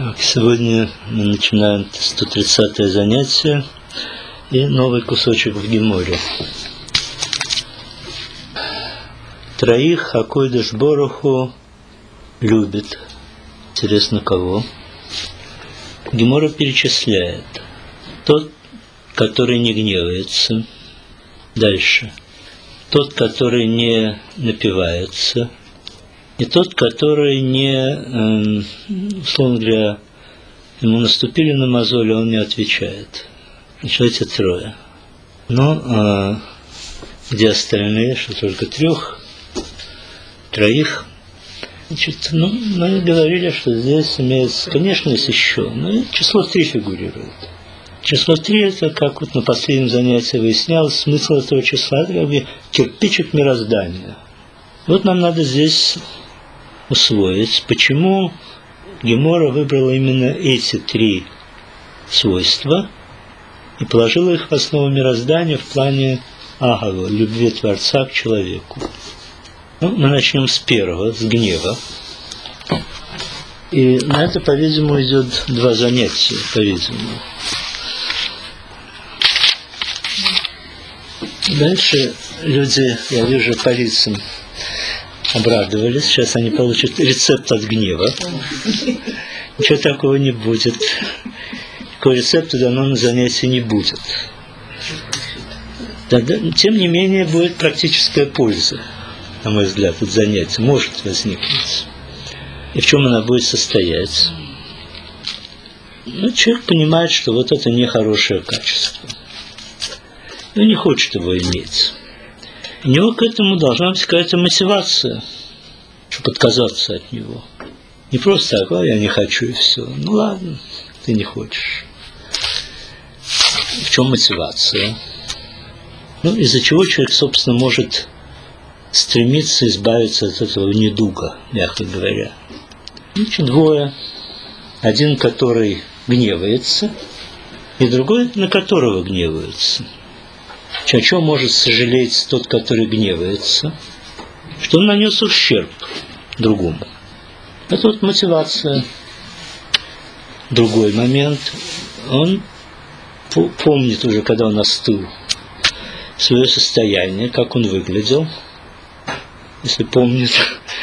Сегодня мы начинаем 130-е занятие и новый кусочек в Геморе. Троих Акойдыш Боруху любит. Интересно, кого? Гемора перечисляет. Тот, который не гневается. Дальше. Тот, который не напивается. И тот, который не, условно говоря, ему наступили на мозоли, он не отвечает. Значит, эти трое. Но где остальные, что только троих. Значит, мы говорили, что здесь имеется, конечно, есть еще, но число 3 фигурирует. Число 3 это, как вот на последнем занятии выяснялось, смысл этого числа, это как бы кирпичик мироздания. Вот нам надо здесь усвоить, почему Гемора выбрала именно эти 3 свойства и положила их в основу мироздания в плане агава, любви Творца к человеку. Мы начнем с первого, с гнева. И на это, по-видимому, идет 2 занятия, по-видимому. Дальше люди, я вижу по лицам, обрадовались. Сейчас они получат рецепт от гнева. Ничего такого не будет. Такого рецепта дано на занятии не будет. Тем не менее, будет практическая польза, на мой взгляд, от занятия. Может возникнуть. И в чем она будет состоять? Человек понимает, что вот это нехорошее качество. И он не хочет его иметь. У него к этому должна быть какая-то мотивация, чтобы отказаться от него. Не просто так, я не хочу и все. Ну ладно, ты не хочешь. В чем мотивация? Из-за чего человек, собственно, может стремиться избавиться от этого недуга, мягко говоря. Значит, 2. Один, который гневается, и другой, на которого гневается. О чем может сожалеть тот, который гневается? Что он нанес ущерб другому. Это вот мотивация. Другой момент. Он помнит уже, когда он остыл, свое состояние, как он выглядел, если помнит.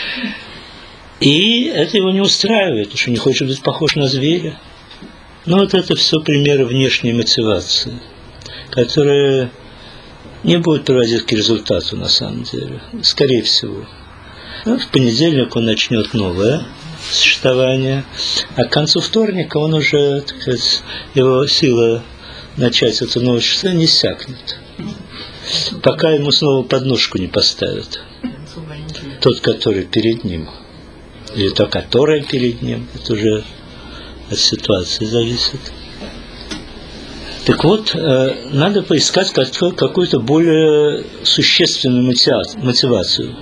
И это его не устраивает, потому что не хочет быть похож на зверя. Но вот это все примеры внешней мотивации, которые не будет приводить к результату, на самом деле. Скорее всего. В понедельник он начнет новое существование, а к концу вторника он уже, так сказать, его сила начать это новое существование не иссякнет. Пока ему снова подножку не поставят. Тот, который перед ним. Или та, которая перед ним. Это уже от ситуации зависит. Так вот, надо поискать какую-то более существенную мотивацию.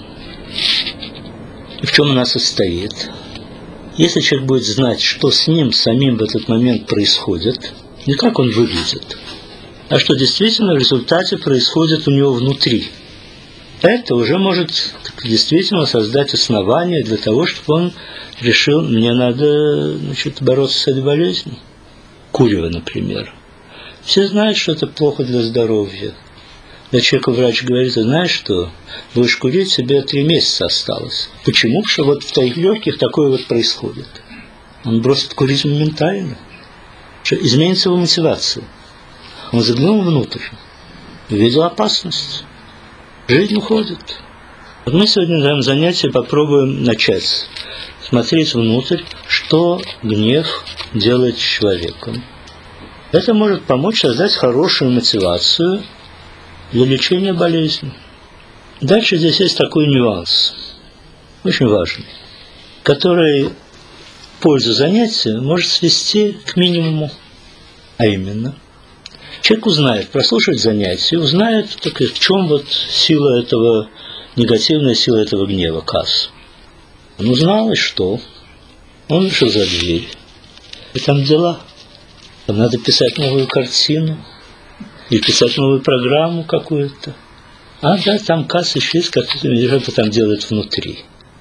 И в чем она состоит? Если человек будет знать, что с ним самим в этот момент происходит, не как он выглядит, а что действительно в результате происходит у него внутри, это уже может действительно создать основания для того, чтобы он решил, мне надо бороться с этой болезнью. Курево, например. Все знают, что это плохо для здоровья. Когда человеку врач говорит, знаешь что, будешь курить, тебе 3 месяца осталось. Почему? Потому что вот в твоих легких такое вот происходит. Он бросит курить моментально. Что изменится его мотивация. Он заглянул внутрь, увидел опасность. Жизнь уходит. Вот мы сегодня на этом занятии попробуем начать смотреть внутрь, что гнев делает с человеком. Это может помочь создать хорошую мотивацию для лечения болезни. Дальше здесь есть такой нюанс, очень важный, который пользу занятия может свести к минимуму. А именно, человек узнает, прослушает занятие, узнает, в чем вот сила этого, негативная сила этого гнева, кас. Он узнал, и что? Он вышел за дверь. И там дела. Там надо писать новую картину или писать новую программу какую-то. А да, там касса еще есть, как это там делают внутри.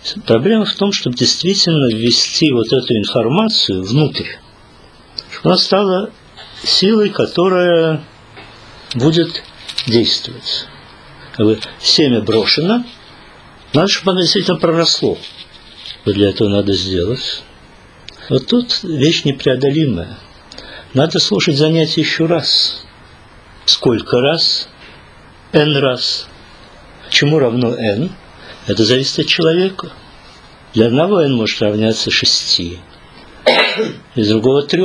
Проблема в том, чтобы действительно ввести вот эту информацию внутрь, чтобы она стала силой, которая будет действовать. Как бы семя брошено, надо, чтобы оно действительно проросло. Что для этого надо сделать? Вот тут вещь непреодолимая. Надо слушать занятия еще раз. Сколько раз? N раз. Чему равно n? Это зависит от человека. Для одного n может равняться 6, из другого 3.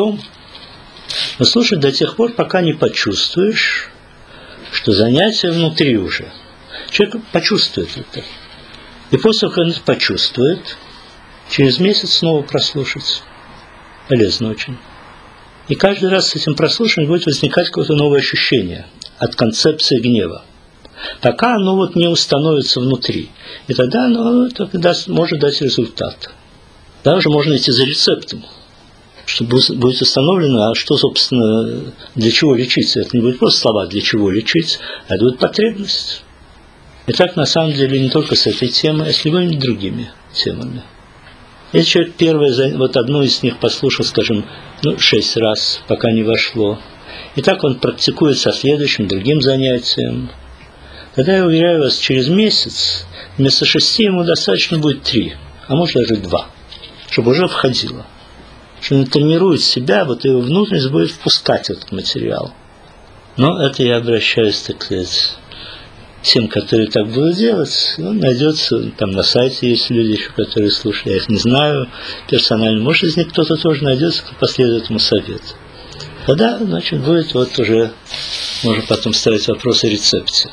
Но слушай до тех пор, пока не почувствуешь, что занятие внутри уже. Человек почувствует это. И после того, как он это почувствует, через месяц снова прослушать. Полезно очень. И каждый раз с этим прослушиванием будет возникать какое-то новое ощущение от концепции гнева. Пока оно вот не установится внутри. И тогда оно может дать результат. Даже можно идти за рецептом, чтобы будет установлено, а что, собственно, для чего лечить. Это не будет просто слова «для чего лечить», а это будет потребность. И так, на самом деле, не только с этой темой, а с любыми другими темами. Если человек первое, вот одну из них послушал, скажем, 6 раз, пока не вошло, и так он практикует со следующим, другим занятием, тогда, я уверяю вас, через месяц вместо 6 ему достаточно будет 3, а может даже 2, чтобы уже входило. Что он тренирует себя, вот его внутренность будет впускать этот материал. Но это я обращаюсь, так сказать, тем, которые так будут делать. Он найдется, там на сайте есть люди еще, которые слушают, я их не знаю персонально. Может, из них кто-то тоже найдется, кто последует этому совету. Тогда, значит, будет вот уже, можно потом ставить вопрос о рецепте.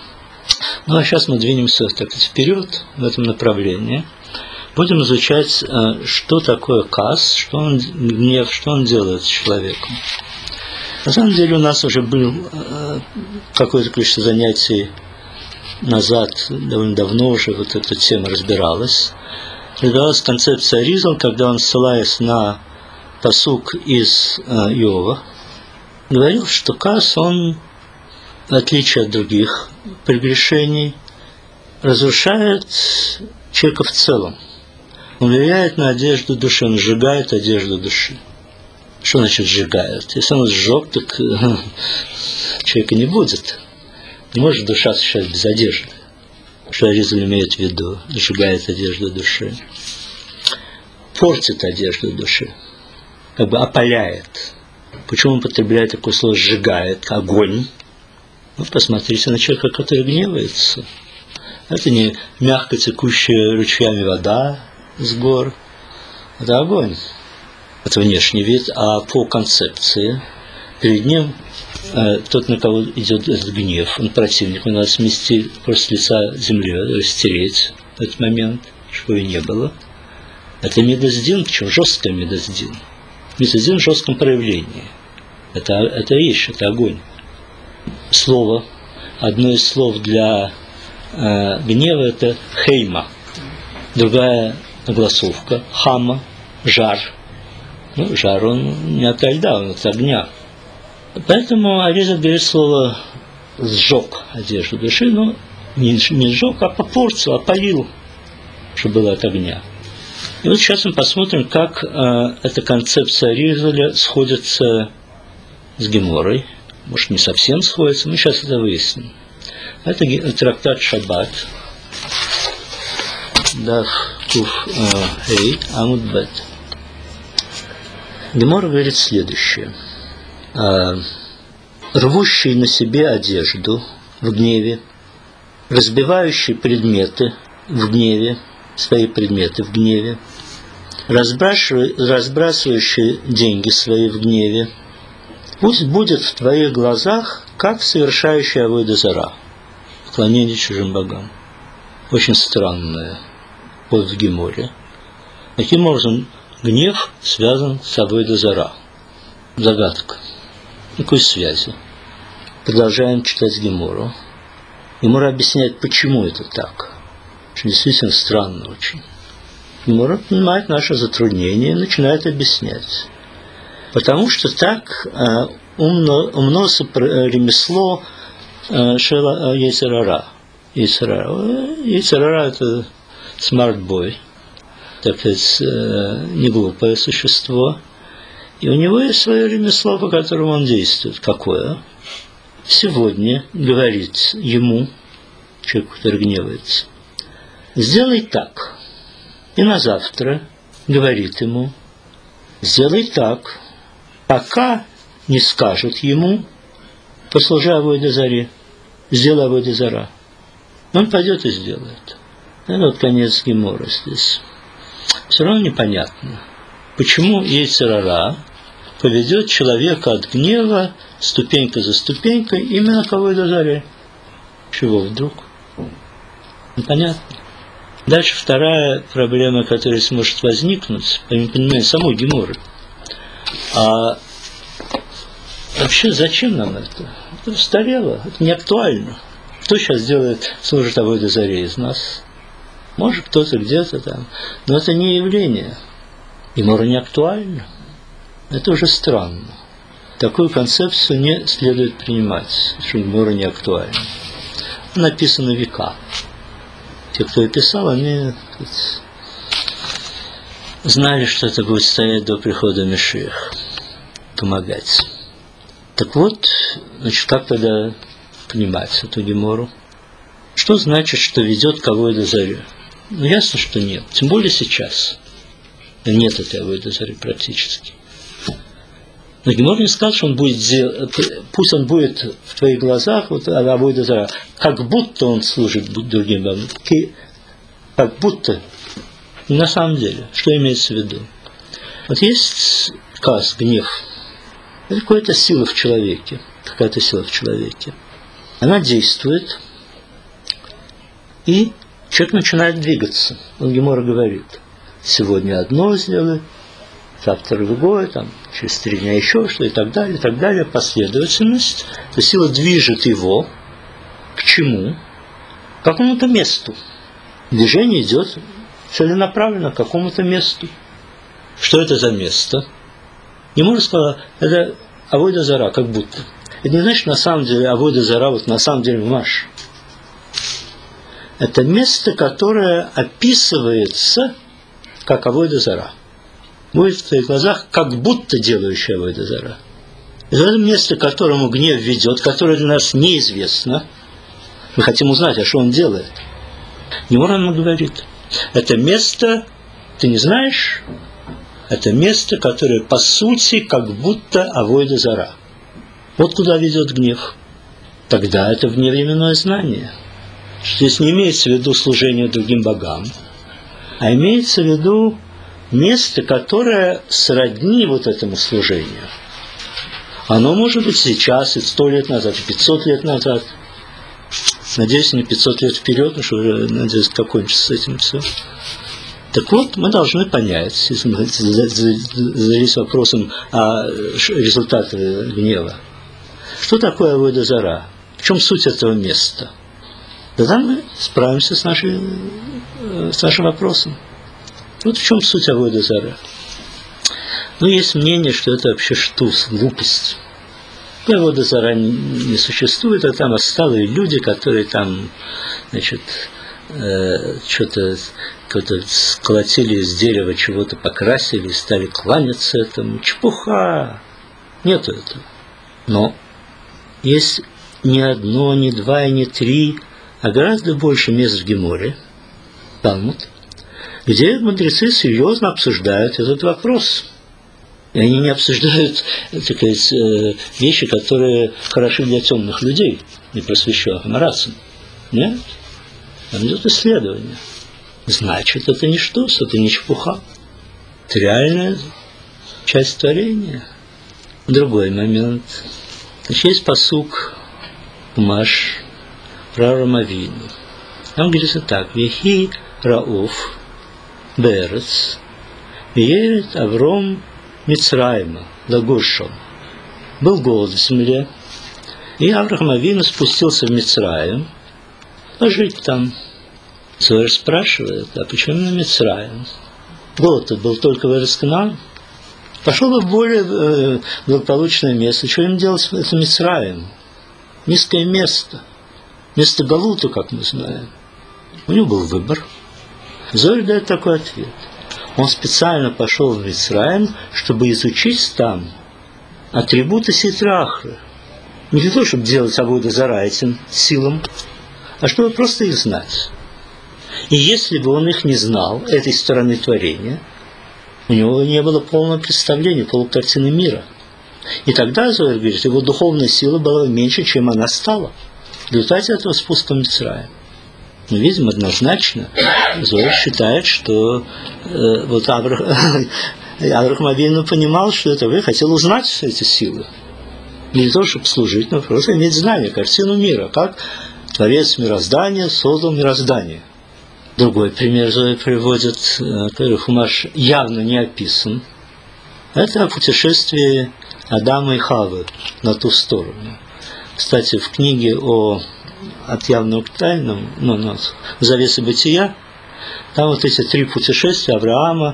Ну, а сейчас мы двинемся, так сказать, вперед в этом направлении. Будем изучать, что такое каас, что он, гнев, что он делает с человеком. На самом деле у нас уже было какое-то количество занятий назад, довольно давно уже вот эта тема разбиралась. Разбиралась концепция Аризал, когда он, ссылаясь на пасук из Иова, говорил, что каас, он, в отличие от других прегрешений, разрушает человека в целом. Он влияет на одежду души, он сжигает одежду души. Что значит сжигает? Если он сжег, так человека не будет. Не может душа существовать без одежды. Что Аризал имеет в виду? Сжигает одежду души. Портит одежду души. Как бы опаляет. Почему он употребляет такое слово «сжигает»? Огонь. Ну, посмотрите на человека, который гневается. Это не мягко текущая ручьями вода с гор. Это огонь. Это внешний вид, а по концепции перед ним тот, на кого идет этот гнев, он противник, он надо смести просто с лица земли, растереть в этот момент, чтобы его не было. Это медоздин, причем жесткое медоздин. Медоздин в жестком проявлении. Это вещь, это огонь. Слово, одно из слов для гнева – это хейма. Другая огласовка – хама, жар. Ну, жар, он не от льда, он от огня. Поэтому Аризал говорит слово «сжег одежду души», но не сжег, а попортил, опалил, чтобы было от огня. И вот сейчас мы посмотрим, как эта концепция Аризаля сходится с Геморой. Может, не совсем сходится, мы сейчас это выясним. Это трактат Шаббат. Даф Куф Эй Амуд Бет. Гемора говорит следующее. Рвущий на себе одежду в гневе, разбивающий предметы в гневе, свои предметы в гневе, разбрасывающий деньги свои в гневе, пусть будет в твоих глазах, как совершающий авойда зара, поклонение чужим богам. Очень странное вот в Геморе. Таким образом, гнев связан с авойда зара. Загадка. Никакой связи. Продолжаем читать Гемору. Гемора объясняет, почему это так. Что действительно странно очень. Гемора понимает наше затруднение и начинает объяснять. Потому что так умно ремесло Шела Ейцерара. Ейцерара – это смарт-бой. так сказать, не глупое существо. И у него есть свое ремесло, по которому он действует. Какое? Сегодня говорит ему, человеку, который гневается, сделай так. И на завтра говорит ему, сделай так, пока не скажут ему, послужи авойда заре, сделай авойда зара. Он пойдет и сделает. Это вот конец гемора здесь. Все равно непонятно, почему йецер ара поведет человека от гнева ступенька за ступенькой именно к авойда заре. Чего вдруг? Непонятно. Дальше вторая проблема, которая сможет возникнуть, помимо понимания самой геморы. А вообще зачем нам это? Это устарело, это не актуально. Кто сейчас делает, служит авойда заре из нас? Может, кто-то где-то там. Но это не явление. Гемора не актуальна. Это уже странно. Такую концепцию не следует принимать, что гемора не актуальна. Написано века. Те, кто ее писал, они знали, что это будет стоять до прихода Машиаха, помогать. Так вот, значит, как тогда понимать эту гемору? Что значит, что ведет к авойда заре? Ну, ясно, что нет. Тем более сейчас. Нет этой авойда заре практически. Но гемор не сказал, что он будет делать, пусть он будет в твоих глазах, вот авойда зара, как будто он служит другим богам. Как будто. На самом деле, что имеется в виду? Вот есть каз, гнев. Это какая-то сила в человеке. Какая-то сила в человеке. Она действует, и человек начинает двигаться. Он гемора говорит, сегодня одно сделай, завтра другое, там, через 3 дня еще что, и так далее, последовательность. То сила движет его к чему? К какому-то месту. Движение идет целенаправленно к какому-то месту. Что это за место? Не можно сказать, это авойда зара, как будто. Это не значит, на самом деле, авойда зара, вот на самом деле маш. Это место, которое описывается как авойда зара. Будет в твоих глазах как будто делающая авойда зара. Это место, к которому гнев ведет, которое для нас неизвестно. Мы хотим узнать, а что он делает. Гемора нам говорит, это место, ты не знаешь, это место, которое по сути как будто авойда зара. Вот куда ведет гнев. Тогда это вневременное знание. Здесь не имеется в виду служение другим богам, а имеется в виду место, которое сродни вот этому служению. Оно может быть сейчас, и 100 лет назад, и 500 лет назад. Надеюсь, не 500 лет вперед, потому что уже, надеюсь, закончится с этим все. Так вот, мы должны понять, если мы задались вопросом о результате гнева, что такое авойда зара, в чем суть этого места. Тогда мы справимся с нашим вопросом. Вот в чем суть авойда зара. Ну, есть мнение, что это вообще штус, глупость. Авойда зара не существует, а там отсталые люди, которые там, значит, что-то сколотили из дерева, чего-то покрасили, стали кланяться этому. Чепуха! Нету этого. Но есть не одно, не два и не 3, а гораздо больше мест в Геморе, Талмуд, где мудрецы серьезно обсуждают этот вопрос. И они не обсуждают, так сказать, вещи, которые хороши для темных людей, не просвещенных марацим. Нет. Там идет исследование. Значит, это не штус, это не чепуха. Это реальная часть творения. Другой момент. Значит, есть пасук Маш про Авраама Авину. Там говорится так: Вехи Рауф Берец Веерет Авром Мицраима Лагушом. Был голод в земле, и Авраам Авину спустился в Мицраим пожить там. Зоэр спрашивает, а почему на Мицраим? Голод был только в Эрец-Канаан. Пошел бы в более благополучное место. Что им делать в этом Мицраим? Низкое место. Место Галута, как мы знаем. У него был выбор. Зоэр дает такой ответ. Он специально пошел в Мицраим, чтобы изучить там атрибуты Ситра-Ахры. Не для того, чтобы делать авойда зара этим силам, а чтобы просто их знать. И если бы он их не знал, этой стороны творения, у него не было полного представления, полукартины мира. И тогда, Зоар говорит, его духовная сила была меньше, чем она стала в результате этого спуска в Мицраим. Мы видим однозначно, Зоар считает, что вот Авраам Авину понимал, что это вы хотел узнать эти силы. Не для того, чтобы служить, но просто иметь знание, картину мира, как Творец мироздания создал мироздание. Другой пример Зоар приводит, который Хумаш явно не описан. Это путешествие Адама и Хавы на ту сторону. Кстати, в книге «От явного к тайному», «Завеса бытия», там вот эти 3 путешествия Авраама,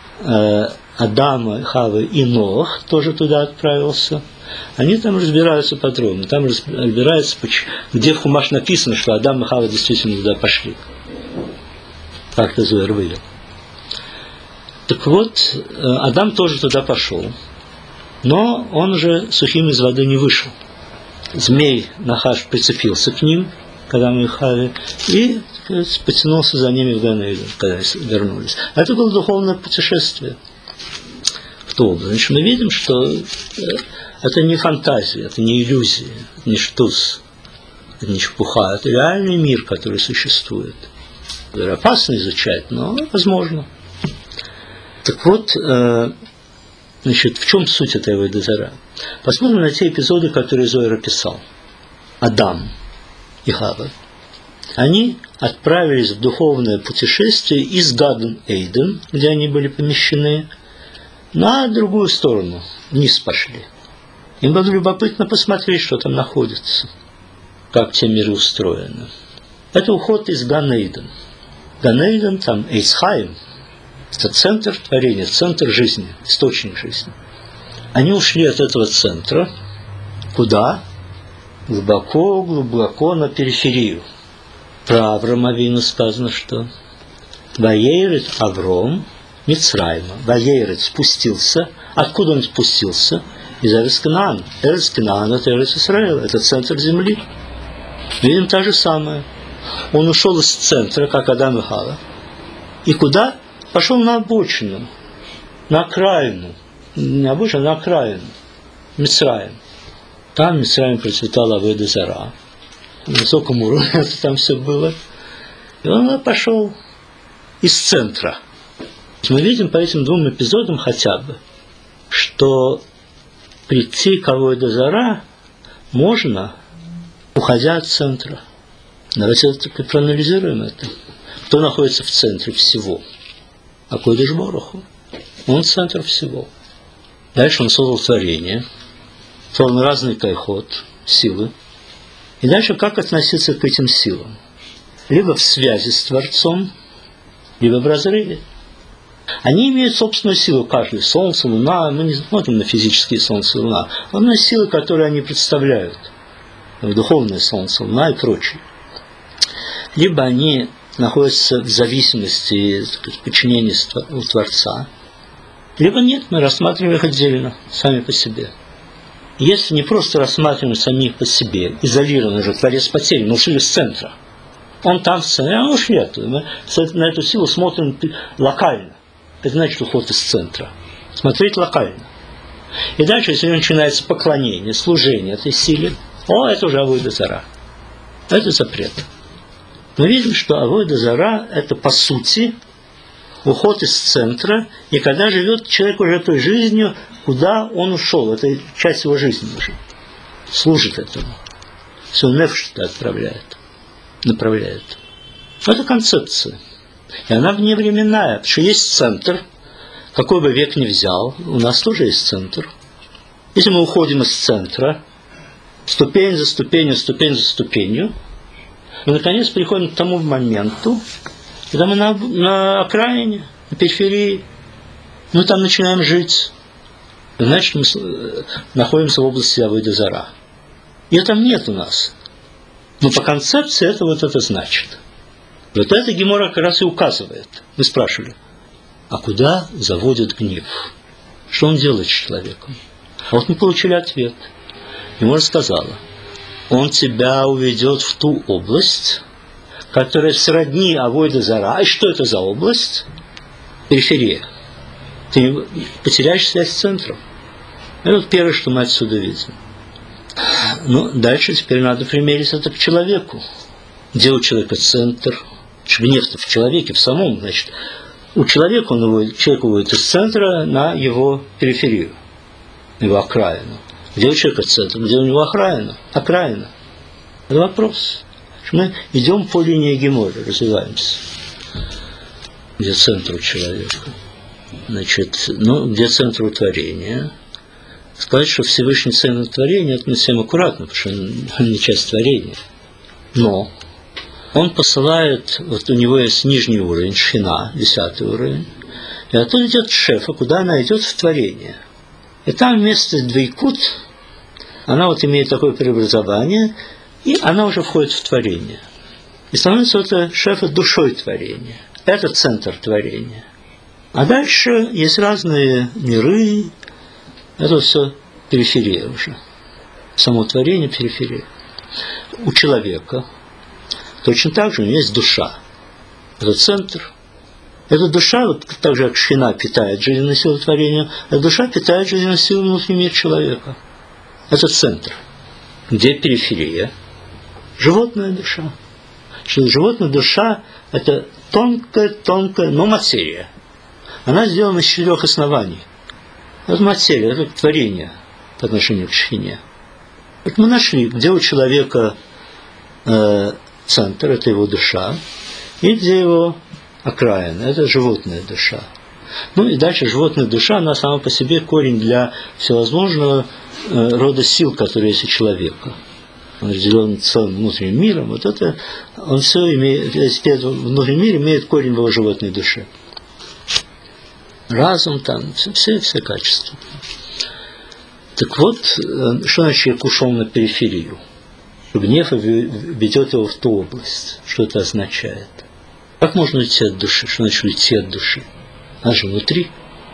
Адама, Хавы и Ноах тоже туда отправился. Они там разбираются подробно. Там разбираются, где в Хумаш написано, что Адам и Хава действительно туда пошли. Как-то Зоар вывел. Так вот, Адам тоже туда пошел. Но он же сухим из воды не вышел. Змей Нахаш прицепился к ним, когда мы Хаве, и потянулся за ними в Ган-Эден, когда вернулись. Это было духовное путешествие в ту область. Значит, мы видим, что это не фантазия, это не иллюзия, это не штус, это не чепуха, это реальный мир, который существует. Опасно изучать, но возможно. Так вот, значит, в чем суть этой авойда зара? Посмотрим на те эпизоды, которые Зоар описал. Адам и Хава. Они отправились в духовное путешествие из Ган-Эден, где они были помещены, на другую сторону, вниз пошли. Им было любопытно посмотреть, что там находится, как те миры устроены. Это уход из Ган-Эден. Ган-Эден, там Эйс-Хаим, это центр творения, центр жизни, источник жизни. Они ушли от этого центра. Куда? Глубоко на периферию. Про Авраама Авину сказано, что Ваейрет Авром Мицраима. Ваейрет спустился. Откуда он спустился? Из Эрец-Канаана. Эрец-Канаан – это Эрец-Исраэль, это центр земли. Видим то же самое. Он ушел из центра, как Адам и Хава. И куда? Пошел на обочину, на окраину. Не обычно, на окраину. Мицраим. Там Мицраим процветала авойда зара. На высоком уровне там все было. И он пошел из центра. Мы видим по этим 2 эпизодам хотя бы, что прийти к авойда зара можно, уходя от центра. Давайте проанализируем это. Кто находится в центре всего? Акодыш Боруху. Он центр всего. Дальше он создал творение, создал разный кайхот, силы. И дальше как относиться к этим силам? Либо в связи с Творцом, либо в разрыве. Они имеют собственную силу, каждый. Солнце, Луна, мы не смотрим на физические Солнце и Луна. Он на силы, которые они представляют. Духовное Солнце, Луна и прочее. Либо они находятся в зависимости, подчинении у Творца, либо нет, мы рассматриваем их отдельно, сами по себе. Если не просто рассматриваем самих по себе, изолированно же, Творец потерян, мы ушли из центра. Он там в центре, а мы ушли оттуда. Мы на эту силу смотрим локально. Это значит уход из центра. Смотреть локально. И дальше, если начинается поклонение, служение этой силе, это уже авойда зара. Это запрет. Мы видим, что авойда зара – это, по сути, уход из центра, и когда живет человек уже той жизнью, куда он ушел, это часть его жизни уже, служит этому. Все нефш туда направляет. Это концепция. И она вневременная, потому что есть центр, какой бы век ни взял, у нас тоже есть центр. Если мы уходим из центра, ступень за ступенью, мы, наконец, приходим к тому моменту, когда мы на окраине, на периферии, мы там начинаем жить. Значит, мы находимся в области авойда зара. И там нет у нас. Но по концепции это вот это значит. Вот это Гемора как раз и указывает. Вы спрашивали. А куда заводит гнев? Что он делает с человеком? А вот мы получили ответ. Ему рассказала: он тебя уведет в ту область, которая сродни авойда зара. И что это за область? Периферия. Ты потеряешь связь с центром. Это вот первое, что мы отсюда видим. Ну, дальше теперь надо примерить это к человеку. Где у человека центр? Гнев-то в человеке, в самом, значит. У человека человек уводит из центра на его периферию, его окраину. Где у человека центр? Где у него окраина? Окраина. Это вопрос. Мы идем по линии Гемора, развиваемся. Где центр у человека? Значит, где центр у творения? Сказать, что Всевышний центр творения, это не совсем аккуратно, потому что он не часть творения. Но он посылает, вот у него есть нижний уровень, шхина, 10 уровень, и оттуда идет шефа, куда она идет в творение. И там вместо двойкут, она вот имеет такое преобразование, и она уже входит в творение. И становится это шефа душой творения. Это центр творения. А дальше есть разные миры, это все периферия уже. Само творение периферия. У человека точно так же у него есть душа. Это центр. Эта душа, вот так же, как шхина питает жизненную силу творения, эта душа питает жизненную силу внутренний мир человека. Это центр. Где периферия? Животная душа. Что животная душа – это тонкая, но материя. Она сделана из 4 оснований. Это материя, это творение по отношению к шхине. Вот мы нашли, где у человека центр, это его душа, и где его окраина, это животная душа. Ну и дальше животная душа, она сама по себе корень для всевозможного рода сил, которые есть у человека. Он разделен целым внутренним миром, вот это, он все имеет, внутренний мир имеет корень в его животной душе. Разум там, все качества. Так вот, что значит человек ушел на периферию? Гнев ведет его в ту область. Что это означает? Как можно уйти от души? Что значит уйти от души? Она же внутри.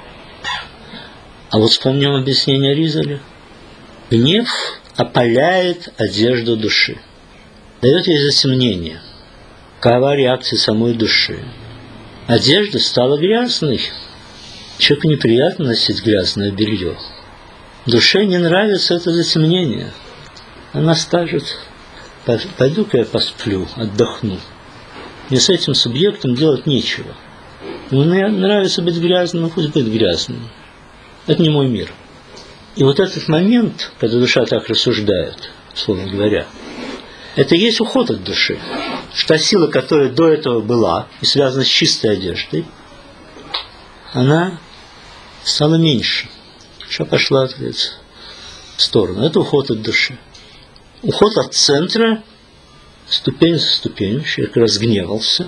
А вот вспомним объяснение Ризаля. Гнев опаляет одежду души. Дает ей затемнение. Какова реакция самой души? Одежда стала грязной. Человеку неприятно носить грязное белье. Душе не нравится это затемнение. Она скажет: пойду-ка я посплю, отдохну. Мне с этим субъектом делать нечего. Мне нравится быть грязным, пусть будет грязным. Это не мой мир. И вот этот момент, когда душа так рассуждает, условно говоря, это и есть уход от души. Что та сила, которая до этого была и связана с чистой одеждой, она стала меньше. Душа пошла, так сказать, в сторону. Это уход от души. Уход от центра, ступень за ступенью, человек разгневался,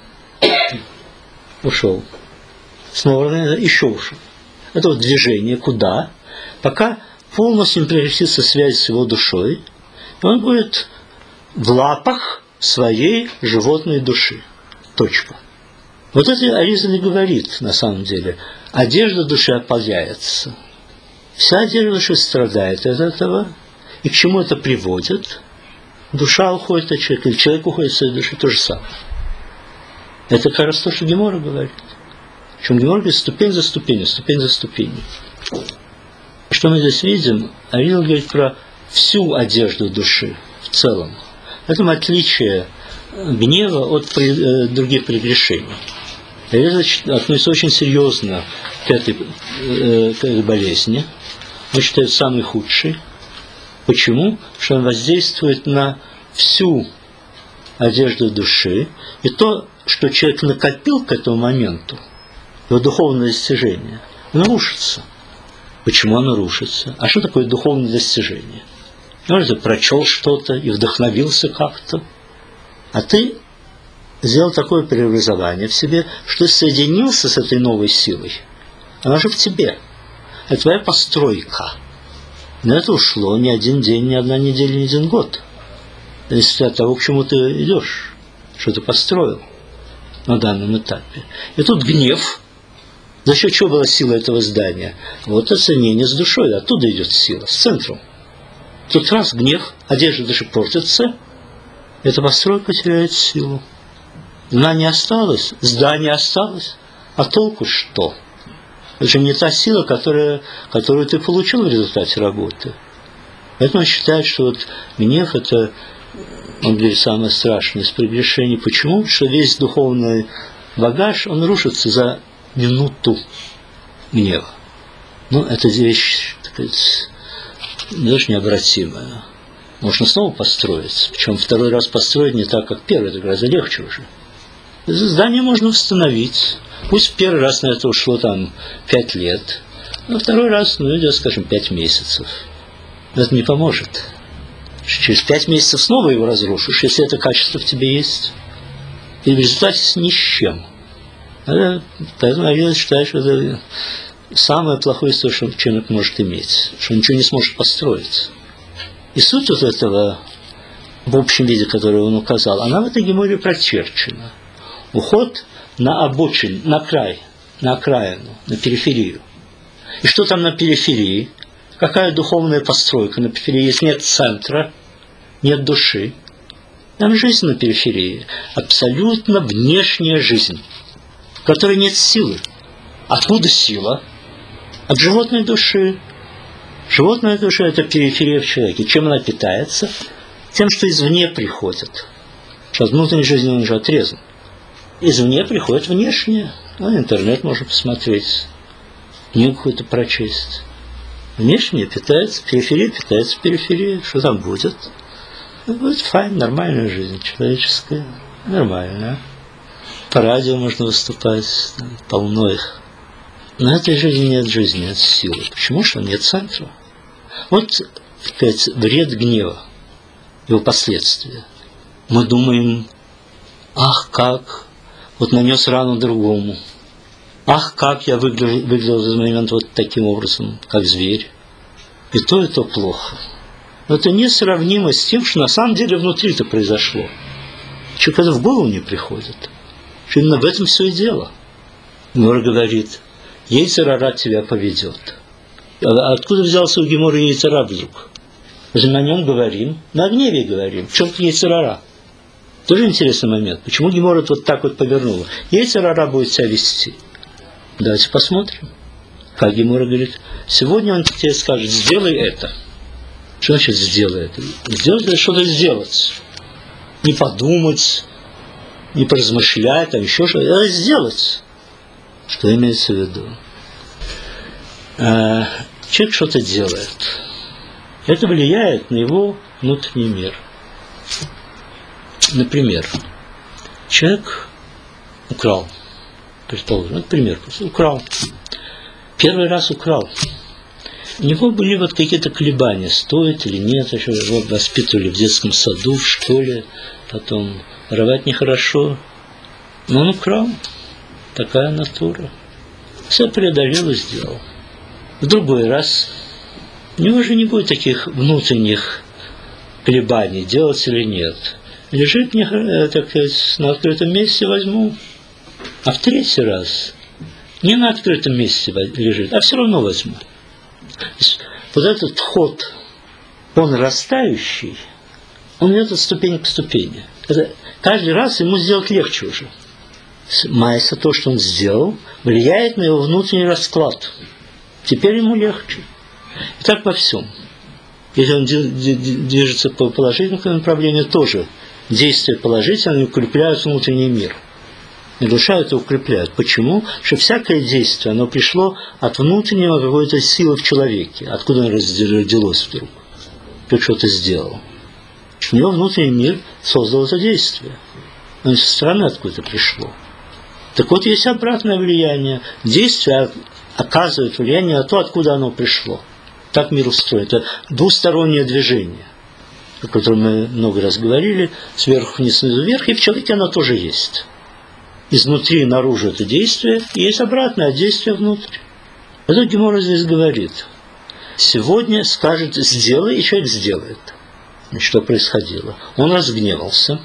ушел. Снова еще ушел. Это вот движение куда? Пока полностью не превратится связь с его душой, он будет в лапах своей животной души. Точка. Вот это Аризаль говорит, на самом деле. Одежда души опаляется. Вся одежда души страдает от этого. И к чему это приводит? Душа уходит от человека, или человек уходит от своей души, то же самое. Это как раз то, что Гемора говорит. Причем Гемора говорит ступень за ступенью, ступень за ступенью. Что мы здесь видим? Аризаль говорит про всю одежду души в целом. В этом отличие гнева от других прегрешений. Аризаль относится очень серьезно к этой болезни. Он считает самой худшей. Почему? Потому что он воздействует на всю одежду души. И то, что человек накопил к этому моменту, его духовное достижение, оно рушится. Почему оно рушится? А что такое духовное достижение? Может, ты прочел что-то и вдохновился как-то, а ты сделал такое преобразование в себе, что ты соединился с этой новой силой. Она же в тебе. Это твоя постройка. На это ушло не один день, не одна неделя, не один год. Если от того, к чему ты идешь, что ты построил на данном этапе. И тут гнев За счет чего была сила этого здания? Вот оценение с душой, оттуда идет сила, с центром. Тут раз гнев, одежда даже портится, эта постройка теряет силу. Знание осталось, здание осталось, а толку что? Это же не та сила, которую ты получил в результате работы. Поэтому он считает, что вот гнев – это, он говорит, самое страшное из прегрешений. Почему? Потому что весь духовный багаж, он рушится за минуту гнева. Ну, это вещь, так сказать, даже необратимая. Можно снова построить. Причем второй раз построить не так, как первый, это гораздо легче уже. Здание можно восстановить. Пусть в первый раз на это ушло там 5 лет, а второй раз, идет, скажем, 5 месяцев. Но это не поможет. Через 5 месяцев снова его разрушишь, если это качество в тебе есть. И в результате ни с чем. Поэтому Авилов считает, что это самое плохое, что человек может иметь, что он ничего не сможет построить. И суть вот этого, в общем виде, который он указал, она в этой геморе прочерчена. Уход на обочину, на край, на окраину, на периферию. И что там на периферии? Какая духовная постройка на периферии? Если нет центра, нет души. Там жизнь на периферии. Абсолютно внешняя жизнь, в которой нет силы. Откуда сила? От животной души. Животная душа – это периферия в человеке. Чем она питается? Тем, что извне приходит. Что от внутренней жизни он уже отрезан. Извне приходит внешнее. Интернет можно посмотреть, книгу какую-то прочесть. Внешнее питается, периферия питается периферией. Что там будет? Будет файн, нормальная жизнь человеческая. Нормальная. По радио можно выступать, полно их. На этой жизни нет жизни, нет силы. Почему? Что нет центра. Вот, так сказать, вред гнева, его последствия. Мы думаем, ах, как, вот нанес рану другому. Ах, как я выглядел в этот момент вот таким образом, как зверь. И то плохо. Но это несравнимо с тем, что на самом деле внутри-то произошло. Человек это в голову не приходит. Что именно в этом все и дело. Гемора говорит, Йецер ара тебя поведет. А откуда взялся у Гемора Йецер ара вдруг? Мы же на нем говорим, на гневе говорим. В чем-то Йецер ара. Тоже интересный момент. Почему Гемора вот так вот повернула? Йецер ара будет себя вести. Давайте посмотрим. Как Гемора говорит, сегодня он тебе скажет, сделай это. Что значит сделай это? Сделать это что-то сделать. Не подумать, не поразмышлять, там еще что-то. Это сделать. Что имеется в виду? Человек что-то делает. Это влияет на его внутренний мир. Например, человек украл. Предположим, это пример. Украл. Первый раз украл. У него были вот какие-то колебания, стоит или нет. Еще вот воспитывали в детском саду, в школе. Потом воровать нехорошо. Но он украл. Такая натура. Все преодолел и сделал. В другой раз у него же не будет таких внутренних колебаний, делать или нет. Лежит, так сказать, на открытом месте, возьму. А в третий раз не на открытом месте лежит, а все равно возьму. Вот этот ход, он растающий, он идет от ступени к ступени. Это каждый раз ему сделать легче уже. Майса, то, что он сделал, влияет на его внутренний расклад. Теперь ему легче. И так во всем. Если он движется по положительному направлению, тоже действия положительные укрепляют внутренний мир. Нарушают и укрепляют. Почему? Потому что всякое действие, оно пришло от внутреннего какой-то силы в человеке. Откуда оно родилось вдруг? Кто что-то сделал. У него внутренний мир создал это действие. Оно со стороны откуда-то пришло. Так вот, есть обратное влияние. Действие оказывает влияние на то, откуда оно пришло. Так мир устроен. Это двустороннее движение, о котором мы много раз говорили, сверху вниз, снизу вверх, и в человеке оно тоже есть. Изнутри наружу это действие, и есть обратное действие внутрь. Это Гемора здесь говорит. Сегодня скажет «сделай», и человек сделает. Что происходило? Он разгневался,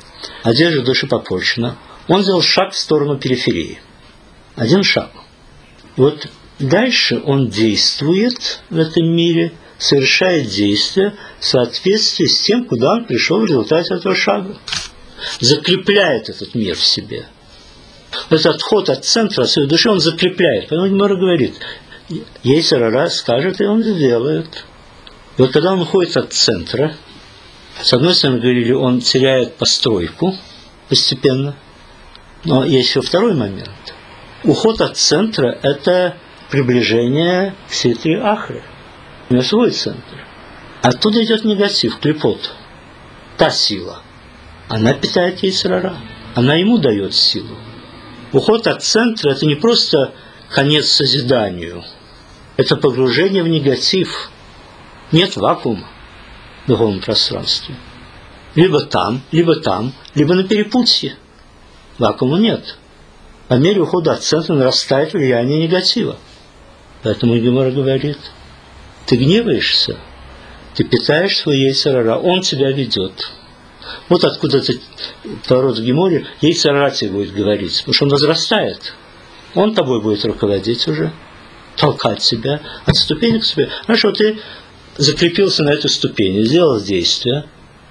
одежда души попорчена, он сделал шаг в сторону периферии. Один шаг. Вот дальше он действует в этом мире, совершает действия в соответствии с тем, куда он пришел в результате этого шага. Закрепляет этот мир в себе. Этот отход от центра своей души он закрепляет. Поэтому Гемара говорит, Йецер ара скажет, и он сделает. И вот когда он уходит от центра, с одной стороны, говорили, он теряет постройку постепенно. Но есть еще второй момент. Уход от центра – это приближение к ситри ахры. У него свой центр. Оттуда идет негатив, клепот. Та сила. Она питает Йецер ара. Она ему дает силу. Уход от центра – это не просто конец созиданию. Это погружение в негатив. Нет вакуума в духовном пространстве. Либо там, либо на перепутье. Вакуума нет. По мере ухода от центра нарастает влияние негатива. Поэтому Гемара говорит, ты гневаешься, ты питаешь свой Йецер ара, он тебя ведет. Вот откуда этот поворот в Геморе, Йецер ара тебе будет говорить, потому что он возрастает. Он тобой будет руководить уже, толкать тебя от ступени к ступени. Хорошо, ты закрепился на эту ступень, сделал действие,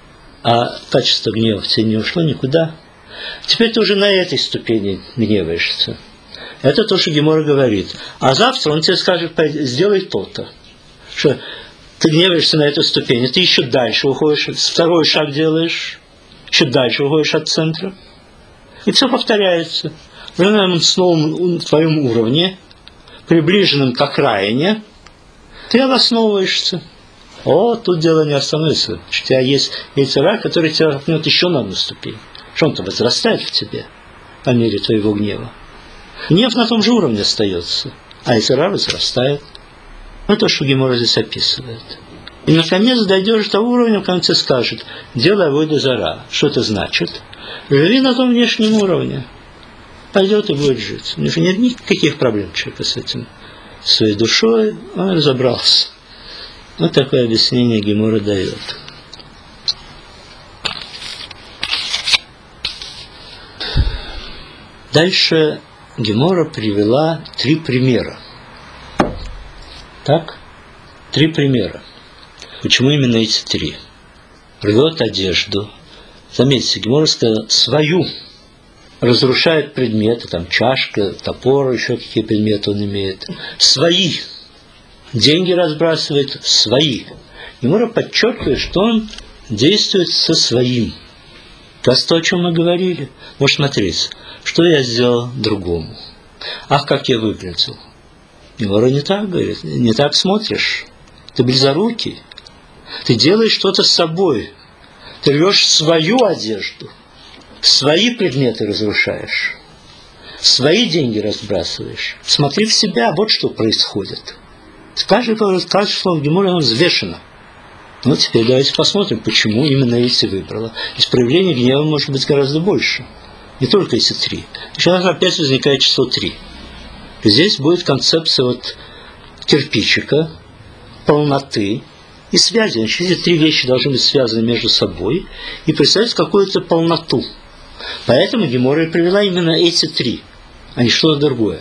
а качество гнева в тебе не ушло никуда. Теперь ты уже на этой ступени гневаешься. Это то, что Гемора говорит. А завтра он тебе скажет, сделай то-то. Что ты гневаешься на эту ступень, и ты еще дальше уходишь, второй шаг делаешь, еще дальше уходишь от центра. И все повторяется. Уже на новом твоем уровне, приближенном к окраине, ты обосновываешься. О, тут дело не остановится. У тебя есть Йецер ара, который тебя толкнет еще на одну ступень. Что он-то возрастает в тебе по мере твоего гнева. Гнев на том же уровне остается, а Йецер ара возрастает. Это то, что Гемора здесь описывает. И, наконец, дойдешь до уровня, в конце скажет, делай авойда зара. Что это значит? Живи на том внешнем уровне. Пойдет и будет жить. У него нет никаких проблем человека с этим. Своей душой он разобрался. Вот такое объяснение Гемора дает. Дальше Гемора привела 3 примера. Так? 3 примера. Почему именно эти 3? Рвет одежду. Заметьте, Гемора сказала свою. Разрушает предметы, там чашка, топор, еще какие предметы он имеет. Свои. Деньги разбрасывает, свои. Гемора подчеркивает, что он действует со своим. То, о чем мы говорили. Вот смотрите, что я сделал другому. Ах, как я выглядел. Гемора не так говорит, не так смотришь. Ты близорукий. Ты делаешь что-то с собой. Ты рвешь свою одежду. Свои предметы разрушаешь. Свои деньги разбрасываешь. Смотри в себя, вот что происходит. Каждое слово Гемора, оно взвешено. Ну, теперь давайте посмотрим, почему именно эти выбрала. Из проявления гнева может быть гораздо больше. Не только эти 3. Сейчас опять возникает число 3. Здесь будет концепция вот кирпичика, полноты и связи. Значит, эти 3 вещи должны быть связаны между собой и представить какую-то полноту. Поэтому Гемора и привела именно эти 3, а не что-то другое.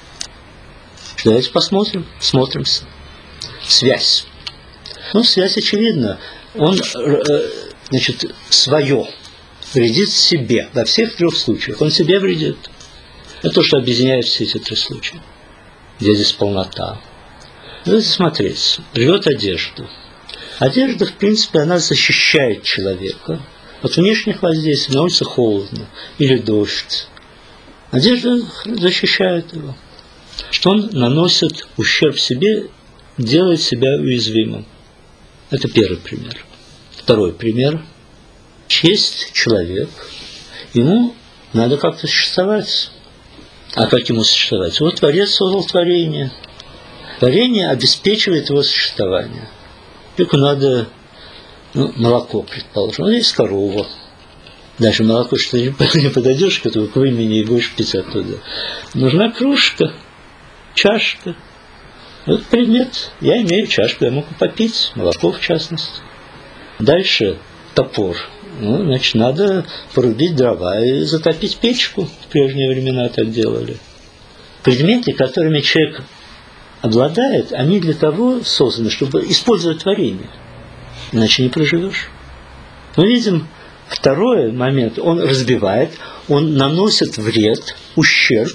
Давайте посмотрим, смотримся. Связь. Ну, связь очевидна. Он, значит, свое вредит себе во всех 3 случаях. Он себе вредит. Это то, что объединяет все эти 3 случая. Где здесь полнота. Давайте смотреть. Рвет одежду. Одежда, в принципе, она защищает человека от внешних воздействий. На улице холодно или дождь. Одежда защищает его. Что он наносит ущерб себе, делает себя уязвимым. Это первый пример. Второй пример. Есть человек, ему надо как-то существовать. А как ему существовать? Вот Творец создал творение. Творение обеспечивает его существование. Человеку надо молоко, предположим. Вот есть корова. Даже молоко, что не подойдешь к вымени и будешь пить оттуда. Нужна кружка, чашка. Вот предмет. Я имею чашку, я могу попить. Молоко, в частности. Дальше топор. Ну, значит, надо порубить дрова и затопить печку. В прежние времена так делали. Предметы, которыми человек обладает, они для того созданы, чтобы использовать творение. Иначе не проживешь. Мы видим второй момент. Он разбивает, он наносит вред, ущерб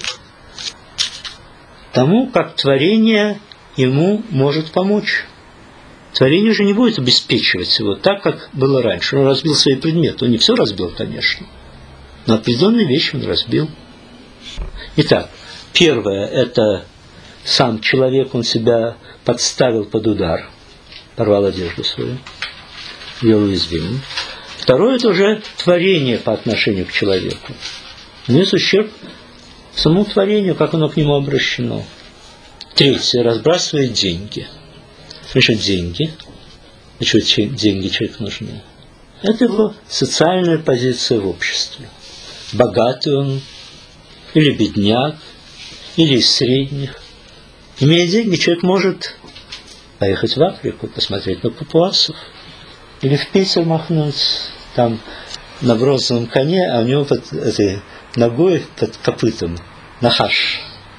тому, как творение ему может помочь. Творение же не будет обеспечивать его так, как было раньше. Он разбил свои предметы. Он не все разбил, конечно, но определенные вещи он разбил. Итак, первое – это сам человек, он себя подставил под удар, порвал одежду свою, был уязвимым. Второе – это уже творение по отношению к человеку. Нанес ущерб самому творению, как оно к нему обращено. Третье – разбрасывает деньги. Значит, деньги. Для чего деньги человеку нужны? Это его социальная позиция в обществе. Богатый он, или бедняк, или из средних. Имея деньги, человек может поехать в Африку, посмотреть на папуасов, или в Питер махнуть, там на бронзовом коне, а у него под этой ногой, под копытом, нахаш.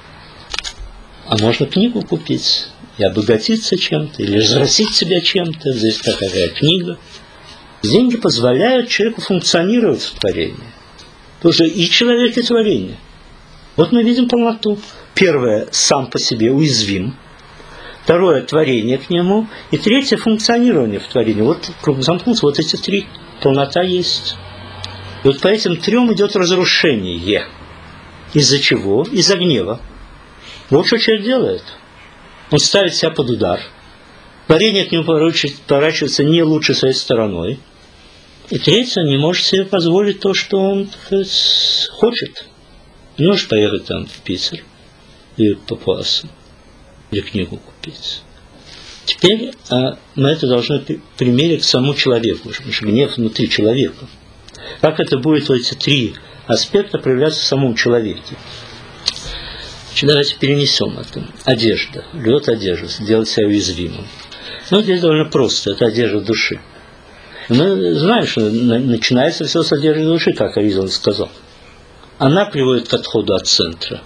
А можно книгу купить и обогатиться чем-то, или развратить себя чем-то, здесь такая книга. Деньги позволяют человеку функционировать в творении. Тоже и человек, и творение. Вот мы видим полноту. Первое, сам по себе уязвим. Второе, творение к нему. И третье, функционирование в творении. Вот круг замкнулся, вот эти три. Полнота есть. И вот по этим трем идет разрушение. Из-за чего? Из-за гнева. Вот что человек делает. Он ставит себя под удар. Творение к нему поворачивается не лучше своей стороной. И третье, не может себе позволить то, что он хочет. Не можешь поехать там в Питер или по папуасу, или книгу купить. Теперь мы это должны примерить к самому человеку, потому что гнев внутри человека. Как это будет, вот эти три аспекта проявляться в самом человеке? Значит, давайте перенесем это. Одежда. Рвет одежду, сделать себя уязвимым. Ну, здесь довольно просто. Это одежда души. Мы знаем, что начинается все с одежды души, как Аризон сказал. Она приводит к отходу от центра.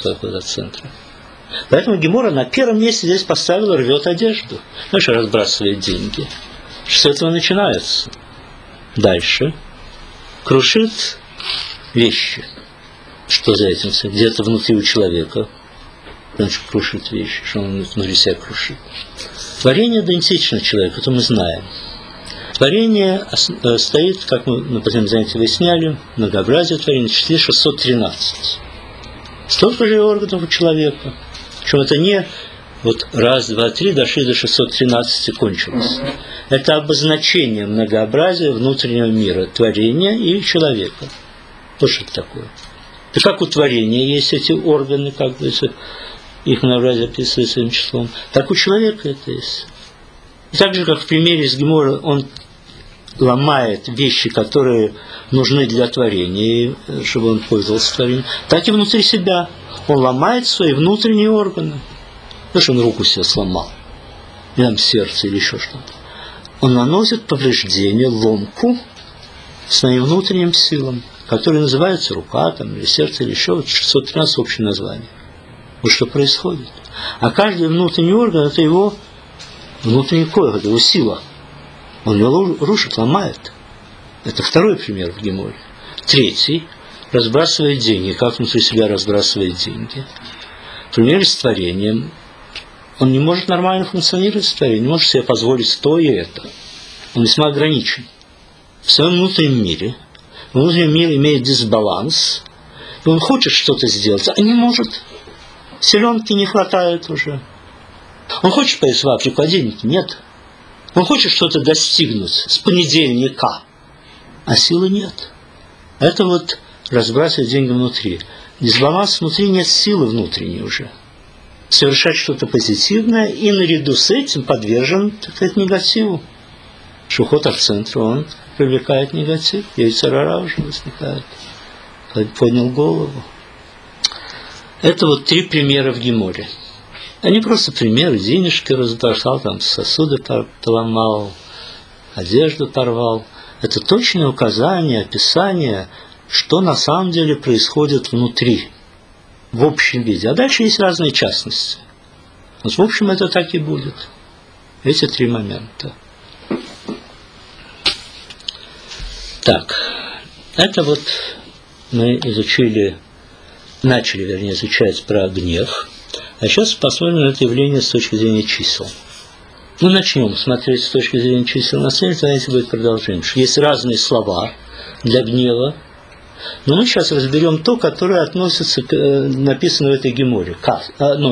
Поэтому Гемора на первом месте здесь поставила рвет одежду. Знаешь, разбрасывает деньги. Что с этого начинается? Дальше. Крушит вещи. Что за этим? Где-то внутри у человека. Значит, крушит вещи. Что он внутри себя крушит. Творение идентично человеку, это мы знаем. Творение стоит, как мы на последнем занятии выясняли, многообразие творения, в числе 613. Столько же органов у человека. Причем это не вот раз, два, три, дошли до 613 и кончилось. Это обозначение многообразия внутреннего мира, творения и человека. Вот что это такое. И как у творения есть эти органы, как бы их многообразие описывается своим числом, так у человека это есть. И так же, как в примере с Гемора, он ломает вещи, которые нужны для творения, чтобы он пользовался творением, так и внутри себя. Он ломает свои внутренние органы. Ну, что он руку себе сломал, или там сердце, или еще что-то. Он наносит повреждение, ломку своим внутренним силам, которые называются рука, там, или сердце, или еще 613 общее название. Вот что происходит. А каждый внутренний орган – это его внутренний коих, это его сила. Он его рушит, ломает. Это второй пример в Геморе. Третий – разбрасывает деньги. Как внутри себя разбрасывает деньги? В примере с творением. Он не может нормально функционировать с творением, не может себе позволить то и это. Он весьма ограничен. В своем внутреннем мире. Внутренний мир имеет дисбаланс. И он хочет что-то сделать, а не может. Селенки не хватает уже. Он хочет поехать в Африку, а денег нет. Он хочет что-то достигнуть с понедельника, а силы нет. Это вот разбрасывать деньги внутри. Дисбаланс внутри, нет силы внутренней уже. Совершать что-то позитивное и наряду с этим подвержен, так сказать, негативу. Уход от центра, он привлекает негатив. Яйцерара уже возникает. Поднял голову. Это вот три примера в Геморе. Они просто примеры. Денежки разбросал, там сосуды поломал, одежду порвал. Это точное указание, описание, что на самом деле происходит внутри. в общем виде. А дальше есть разные частности. Вот в общем это так и будет. Эти три момента. Так, это вот мы начали изучать про гнев. А сейчас посмотрим на это явление с точки зрения чисел. Ну, начнем смотреть с точки зрения чисел. На следующем занятии будет продолжение. Есть разные слова для гнева. Но мы сейчас разберем то, которое относится к написано в этой геморе. Кас.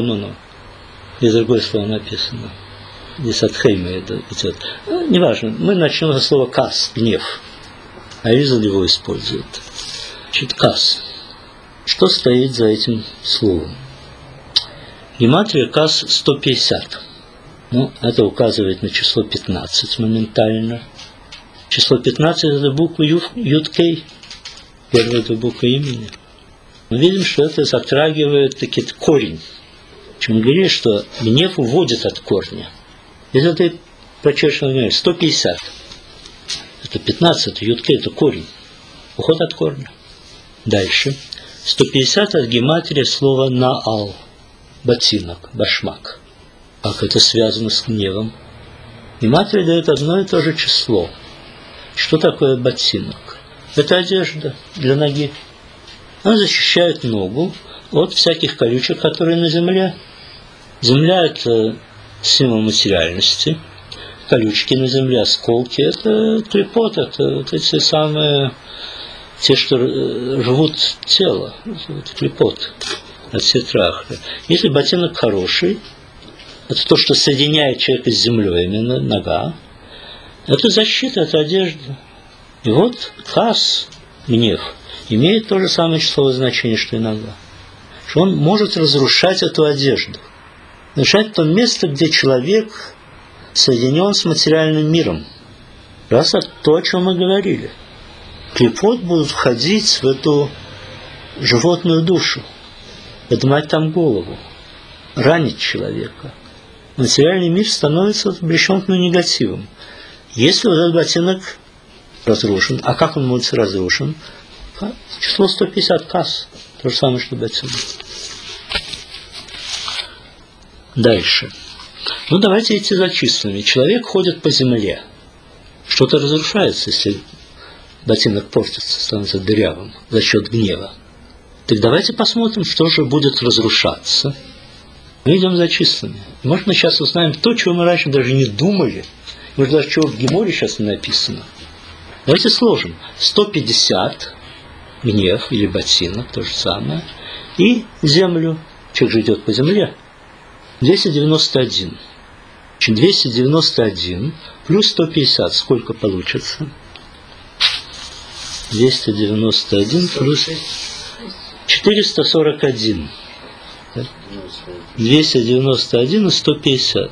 Здесь другое слово написано. Здесь от Хейма идет. Неважно. Мы начнем со слова кас, гнев. А Ризаль его использует. Значит, кас. Что стоит за этим словом? Гематрия кас 150. Ну, это указывает на число 15 моментально. Число 15 это буква Юд-Кей. Первая это буква имени. Мы видим, что это затрагивает таки корень. Чем говорили, что гнев уводит от корня. Из этой прочерченной 150. Это 15, Юд-Кей это корень. Уход от корня. Дальше. 150 от гематрии слова наал. Ботинок, башмак. Как это связано с гневом? Гематрия дает одно и то же число. Что такое ботинок? Это одежда для ноги. Она защищает ногу от всяких колючек, которые на земле. Земля – это символ материальности. Колючки на земле, осколки – это клепот, это вот эти самые, те, что рвут тело, это клепот от сетрахля. Если ботинок хороший, это то, что соединяет человека с землей, именно нога, это защита, это одежда. И вот кас, гнев, имеет то же самое числовое значение, что и нога. Что он может разрушать эту одежду. Разрушать то место, где человек соединен с материальным миром. Раз это то, о чем мы говорили. Клепот будут входить в эту животную душу, поднимать там голову, ранить человека. Материальный мир становится обречен к негативам. Если вот этот ботинок разрушен, а как он может быть разрушен? Число 150 кас. То же самое, что ботинок. Дальше. Ну, давайте идти за числами. Человек ходит по земле. Что-то разрушается, если ботинок портится, становится дырявым за счет гнева. Так давайте посмотрим, что же будет разрушаться. Мы идем за числами. Может, мы сейчас узнаем то, чего мы раньше даже не думали. Может, даже чего в геморе сейчас не написано. Давайте сложим. 150 гнев или ботинок, то же самое. И землю. Человек же идет по земле. 291. 291 плюс 150. Сколько получится? 291 плюс 441. 291 и 150.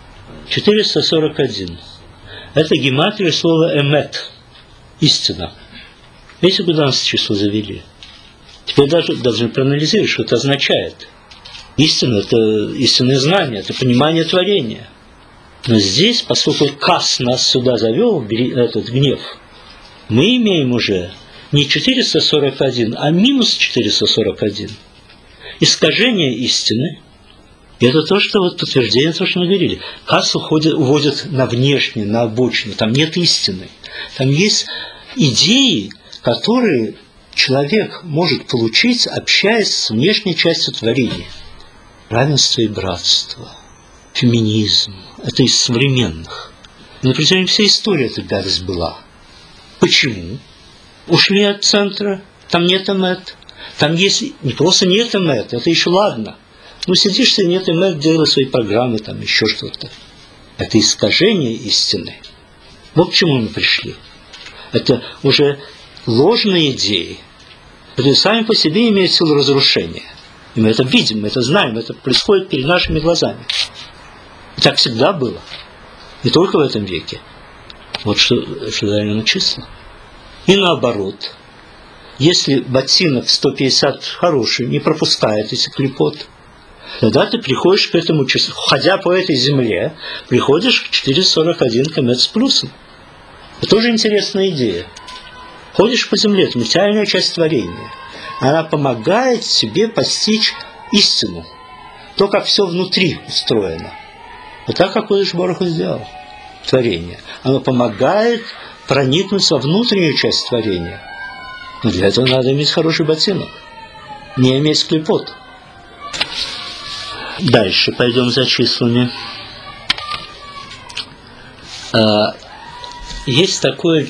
441. Это гематрия слова эмет. Истина. Видите, куда нас число завели? Теперь даже должны проанализировать, что это означает. Истина – это истинное знание, это понимание творения. Но здесь, поскольку кас нас сюда завел, этот гнев, мы имеем уже не 441, а минус 441. Искажение истины. И это то, что вот подтверждение, то, что мы говорили. Кас уводит на внешнее, на обочину. Там нет истины. Там есть идеи, которые человек может получить, общаясь с внешней частью творения. Равенство и братство, феминизм. Это из современных. На протяжении всей истории эта гадость была. Почему? Ушли от центра, там нет эмет. Там есть, не просто нет эмет, это еще ладно. Ну, сидишь себе, нет эмет, делай свои программы, там еще что-то. Это искажение истины. Вот к чему мы пришли. Это уже ложные идеи, которые сами по себе имеют силу разрушения. И мы это видим, мы это знаем, это происходит перед нашими глазами. И так всегда было. Не только в этом веке. Вот что реально число. И наоборот, если ботинок 150 хороший, не пропускает эти клепот, тогда ты приходишь к этому числу, ходя по этой земле, приходишь к 441 комет с плюсом. Это тоже интересная идея. Ходишь по земле, это материальная часть творения. она помогает себе постичь истину. То, как все внутри устроено. Вот так, как Кодеш Барух Ху сделал творение. Оно помогает проникнуться во внутреннюю часть творения. Но для этого надо иметь хороший ботинок. Не иметь клепот. Дальше пойдем за числами. Есть такое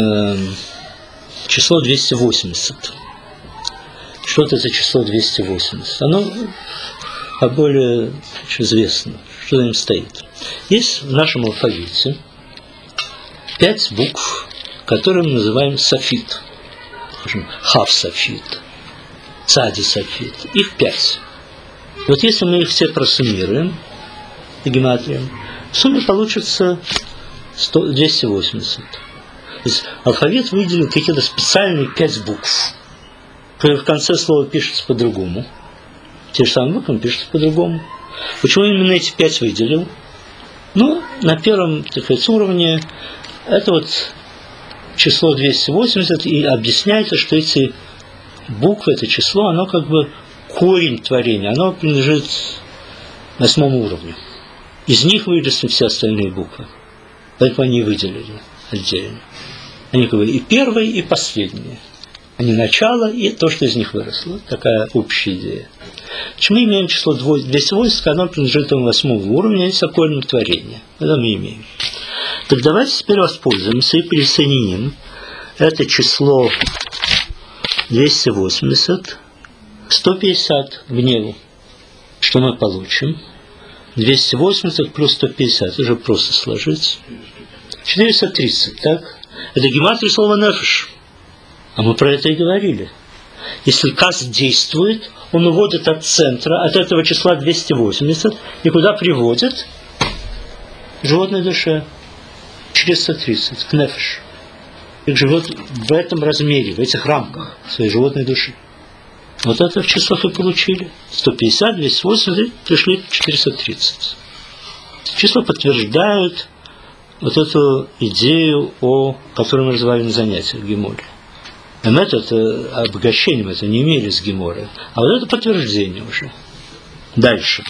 число 280. Что это за число 280? Оно более известно, что за ним стоит. Есть в нашем алфавите 5 букв, которые мы называем софит. Хав-софит, цади-софит. Их 5. Вот если мы их все просуммируем по гематриям, в сумме получится 280. То есть алфавит выделил какие-то специальные 5 букв. В конце слова пишется по-другому. Те же самые буквы пишутся по-другому. Почему именно эти 5 выделил? Ну, на первом, так сказать, уровне это вот число 280, и объясняется, что эти буквы, это число, оно как бы корень творения, оно принадлежит 8 уровню. Из них выросли все остальные буквы. Поэтому они выделили отдельно. Они как бы и первые, и последние. Они начало и то, что из них выросло. Такая общая идея. Мы имеем число 280, оно принадлежит 8 уровню, это сокольное творение. Это мы имеем. Так давайте теперь воспользуемся и присоединим это число 280 к 150 гневу. Что мы получим? 280 плюс 150, это же просто сложить. 430, так? Это гематрия слова нефеш. А мы про это и говорили. Если кас действует, он уводит от центра, от этого числа 280, и куда приводит? К животной душе. 430, к нефеш. И живет в этом размере, в этих рамках своей животной души. Вот это в числах и получили. 150, 280, пришли к 430. Числа подтверждают вот эту идею, которую мы развивали на занятиях в Геморе. Это обогащение, мы это не имели с Геморой. А вот это подтверждение уже. Дальше.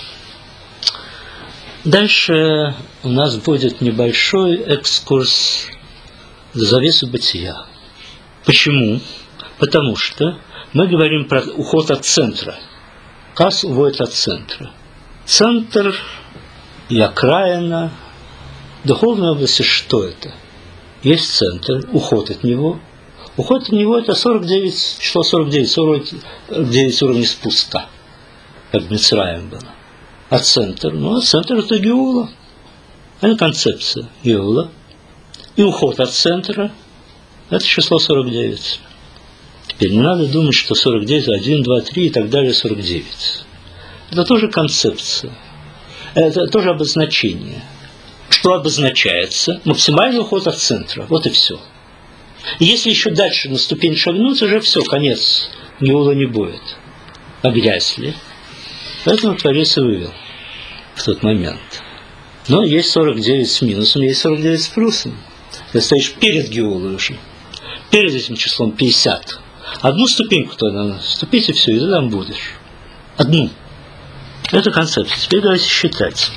Дальше у нас будет небольшой экскурс в завесу бытия. Почему? Потому что мы говорим про уход от центра. Кас уводит от центра. Центр и окраина духовной области, что это? Есть центр, уход от него. Уход от него это 49, число 49 уровней спуска, как в Мицраим было. А центр? Ну, центр это Геула. Это концепция Геула. И уход от центра это число 49. Теперь не надо думать, что 49, 1, 2, 3 и так далее 49. Это тоже концепция. Это тоже обозначение. Что обозначается? Максимальный уход от центра. Вот и все. И если еще дальше на ступень шагнуть, уже все, конец. Геула не будет. Погрязли. Поэтому Творец и вывел в тот момент. Но есть 49 с минусом, есть 49 с плюсом. Ты стоишь перед Геулой уже. Перед этим числом 50. Одну ступеньку туда надо ступить, и все, и ты там будешь. Одну. Это концепция. Теперь давайте считать.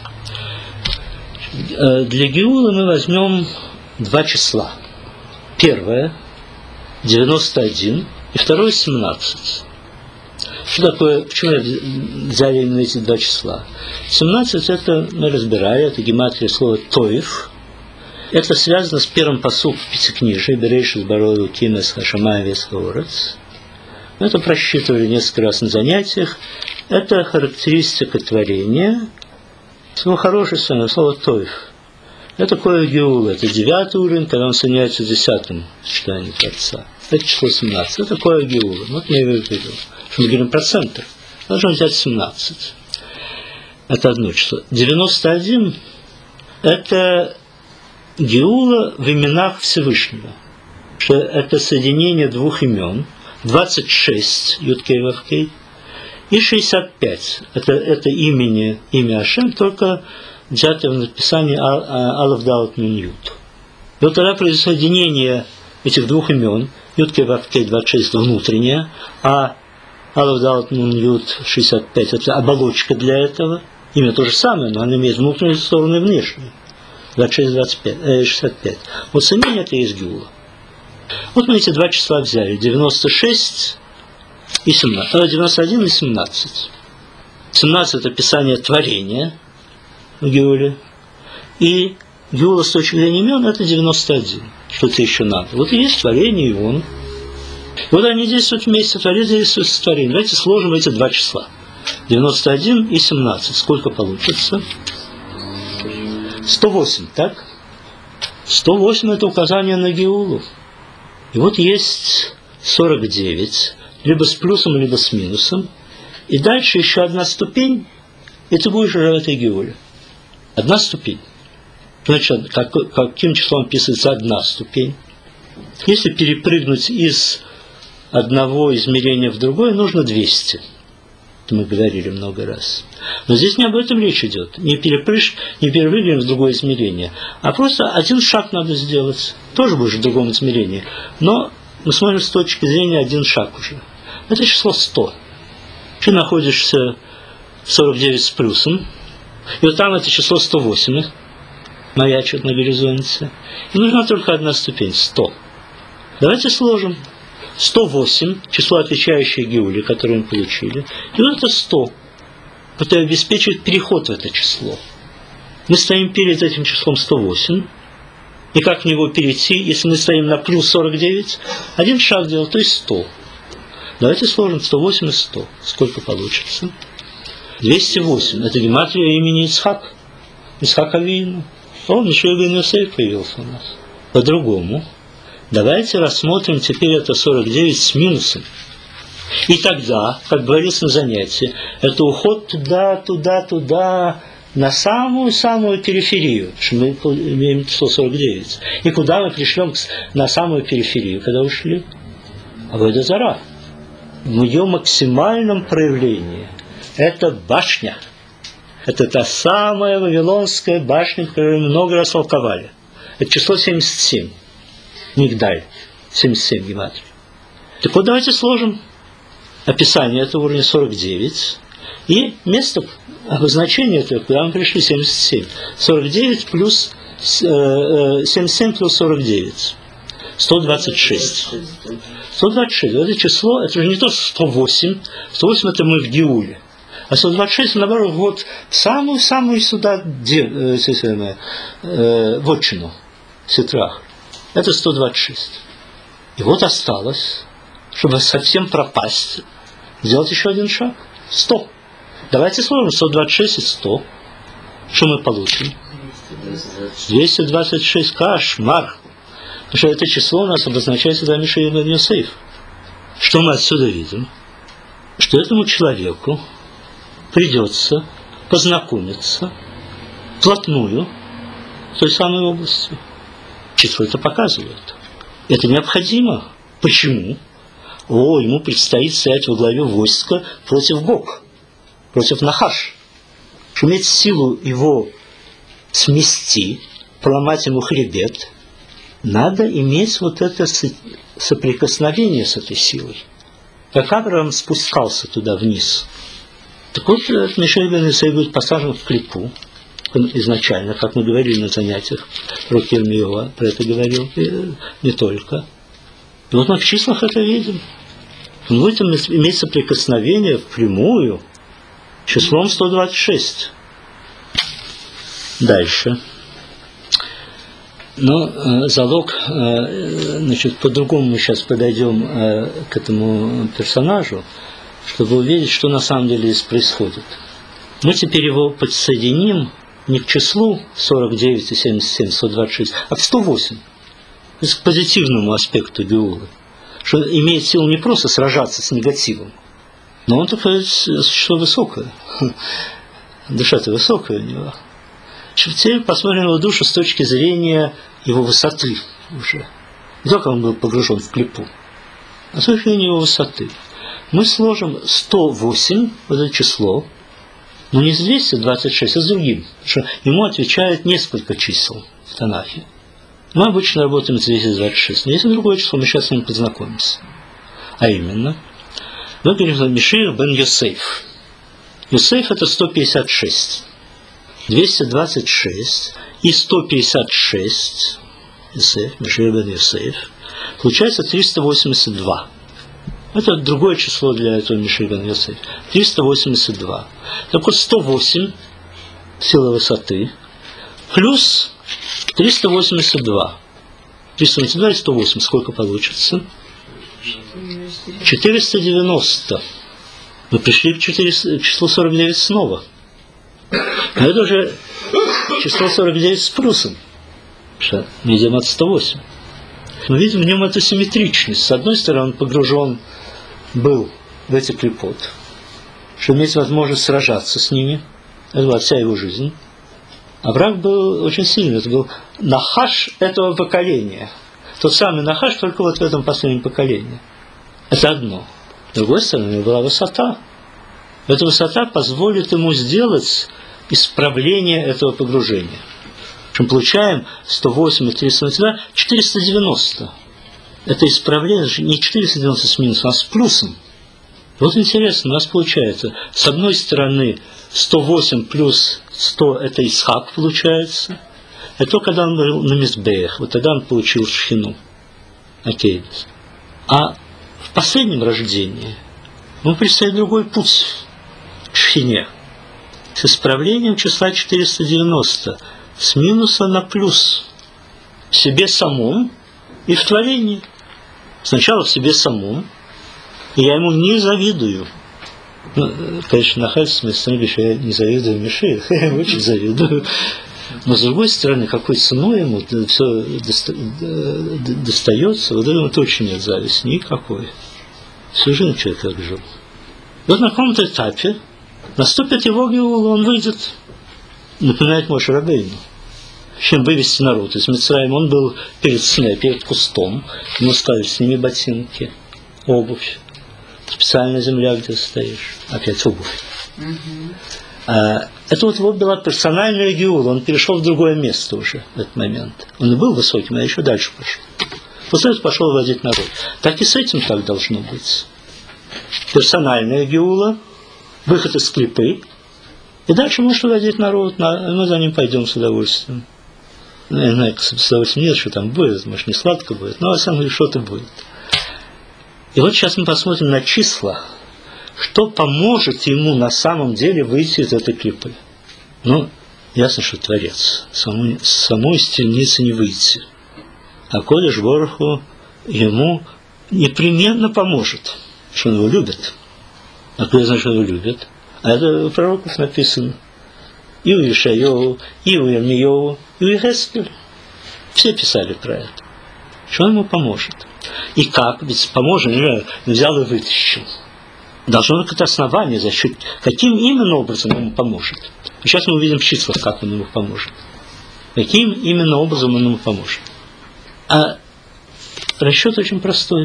Для Геулы мы возьмем 2 числа. Первое 91, и второе 17. Что такое, почему взяли именно эти 2 числа? 17 это мы разбирали, это гематрия слова тоев. Это связано с первым пасук в Пятикнижии, Берешит Барой Кимес Хашамай Весхорец. Мы это просчитывали несколько раз на занятиях. Это характеристика творения. Слово хорошее слово тоев. Это такое геула, это 9 уровень, когда он соединяется с 10-м сочетанием Творца. Это число 17. Это такое геула. Вот я его видел. Что мы говорим про центр. Должен взять 17. Это одно число. 91 это геула в именах Всевышнего. Что это соединение 2 имен. 26 Юд-Кей Вав-Кей. И 65 это имя Ашем, только взятое в написании Алав Даут Нун Юд. И вот тогда происходит соединение этих 2 имен, Юд-Кей Вав-Кей 26 внутреннее, а Алав Далат Нун Юд 65 – это оболочка для этого. Имя то же самое, но оно имеет внутреннюю сторону и внешнюю. 65. Вот сомнение – это есть геула. Вот мы эти два числа взяли. 96 и 17. 91 и 17. 17 – это описание творения в геуле. И геула с точки зрения имен – это 91. Что-то еще надо. Вот и есть творение, и он. Вот они действуют вместе, творение действует с творением. Давайте сложим эти два числа. 91 и 17. Сколько получится? 108, так? 108 – это указание на геулу. И вот есть 49, либо с плюсом, либо с минусом. И дальше еще одна ступень, и ты будешь уже в этой геуле. Одна ступень. Значит, каким числом описывается одна ступень? Если перепрыгнуть из одного измерения в другое, нужно 200. Это мы говорили много раз. Но здесь не об этом речь идет. Не перепрыгиваем в другое измерение, а просто один шаг надо сделать. Тоже будешь в другом измерении. Но мы смотрим с точки зрения один шаг уже. Это число 100. Ты находишься в 49 с плюсом. И вот там это число 108 маячит на горизонте. И нужна только одна ступень, 100. Давайте сложим. 108, число, отвечающее геуле, которое мы получили. И вот это 100. Это обеспечивает переход в это число. Мы стоим перед этим числом 108. И как в него перейти, если мы стоим на плюс 49? Один шаг делать, то есть 100. Давайте сложим 108 и 100. Сколько получится? 208. Это гематрия имени Ицхак. Ицхак Авину. Он еще и Бен Йосеф появился у нас. По-другому. Давайте рассмотрим теперь это 49 с минусом. И тогда, как говорится на занятии, это уход туда, на самую-самую периферию. Потому что мы имеем число 49. И куда мы пришлем на самую периферию, когда ушли? Авойда зара. В ее максимальном проявлении. Это башня. Это та самая Вавилонская башня, которую мы много раз толковали. Это число 77. Мигдаль. 77 гематрий. Так вот, давайте сложим описание этого уровня 49 и место обозначения этого, куда мы пришли, 77. 49 плюс 77 плюс 49. 126. 126. Это число, это же не то 108. 108 это мы в геуле. А 126, наоборот, вот в самую-самую сюда вотчину, сетрах. Это 126. И вот осталось, чтобы совсем пропасть, сделать еще один шаг. 100. Давайте сложим 126 и 100. Что мы получим? 226. Кошмар. Потому что это число у нас обозначается за Миша Бен Йосеф. Что мы отсюда видим? Что этому человеку придется познакомиться вплотную с той самой областью. Число это показывает. Это необходимо. Почему? Ему предстоит стоять во главе войска против Гог, против Нахаш. Чтобы иметь силу его смести, поломать ему хребет, надо иметь вот это соприкосновение с этой силой. Как Авраам спускался туда вниз. Так вот, Миша Бен Йосеф будет посажен в клипу. Изначально, как мы говорили на занятиях, Руки Ирмиева про это говорил, и не только. И вот мы в числах это видим. Он будет иметь соприкосновение впрямую числом 126. Дальше. Но залог, значит, по-другому мы сейчас подойдем к этому персонажу, чтобы увидеть, что на самом деле здесь происходит. Мы теперь его подсоединим не к числу 49 и 77, 126, а к 108. То есть к позитивному аспекту геулы. Что имеет силу не просто сражаться с негативом, но он такое существо высокое. Душа-то высокая у него. Теперь посмотрим на его душу с точки зрения его высоты уже. Не только он был погружен в клипу, а с точки зрения его высоты. Мы сложим 108, вот это число, но не с 226, а с другим. Потому что ему отвечает несколько чисел в Танахе. Мы обычно работаем с 226. Но есть другое число, мы сейчас с ним познакомимся. А именно, Мы говорим о Мишиах бен Йосеф. Йосеф это 156. 226 и 156 Йосеф, Мишиах бен Йосеф, получается 382. Это другое число для этого Мишиах бен Йосеф. 382. Так вот 108 сила высоты плюс 382. 382 и 108. Сколько получится? 490. Мы пришли к числу 49 снова. Но это уже число 49 с плюсом. Мы идем от 108. Мы видим в нем эту симметричность. С одной стороны, он погружен был в эти клипот, чтобы иметь возможность сражаться с ними. Это была вся его жизнь. А враг был очень сильный. Это был нахаш этого поколения. Тот самый нахаш, только вот в этом последнем поколении. Это одно. С другой стороны, была высота. Эта высота позволит ему сделать исправление этого погружения. Мы получаем 108 и 382, 490. Это исправление не 490 с минусом, а с плюсом. Вот интересно, у нас получается, с одной стороны, 108 плюс 100 – это Исхак получается. Это когда он был на Мизбеях, вот тогда он получил шхину. Окей. А в последнем рождении ему предстоит другой путь к шхине. С исправлением числа 490, с минуса на плюс. В себе самом и в творении. Сначала в себе самом, и я ему не завидую. Ну, конечно, нахальство мне становится, что я не завидую Мишиаху, я очень завидую. Но с другой стороны, какой ценой ему все достается, вот этому точно нет зависти, никакой. Всю жизнь человек так жил. Вот на каком-то этапе наступит его геула, он выйдет, напоминает Моше Рабейну. Чем вывести народ из Мицраима, он был перед сне, перед кустом, ему ставили с ними ботинки, обувь, специальная земля, где стоишь, опять обувь. Это вот его была персональная геула, он перешел в другое место уже в этот момент. Он и был высоким, а еще дальше пошел. После этого пошел водить народ. Так и с этим так должно быть. Персональная геула, выход из клипы, и дальше может водить народ, мы за ним пойдем с удовольствием. Ну, я знаю, с удовольствием нет, что там будет, может, не сладко будет, но, во всяком случае, что-то будет. И вот сейчас мы посмотрим на числа, что поможет ему на самом деле выйти из этой клипы. Ну, ясно, что Творец. Самой из темницы не выйти. А Кодеш Боруху ему непременно поможет, что он его любит. А кто знает, что он его любит? А это у пророков написано. И у Ишайову, и у Ирмиеву, и у Ихескеля. Все писали про это. Что он ему поможет? И как? Ведь поможет, взял и вытащил. Должно быть какое-то основание, за счет каким именно образом ему поможет. И сейчас мы увидим в числах, как он ему поможет. Каким именно образом он ему поможет. А расчет очень простой.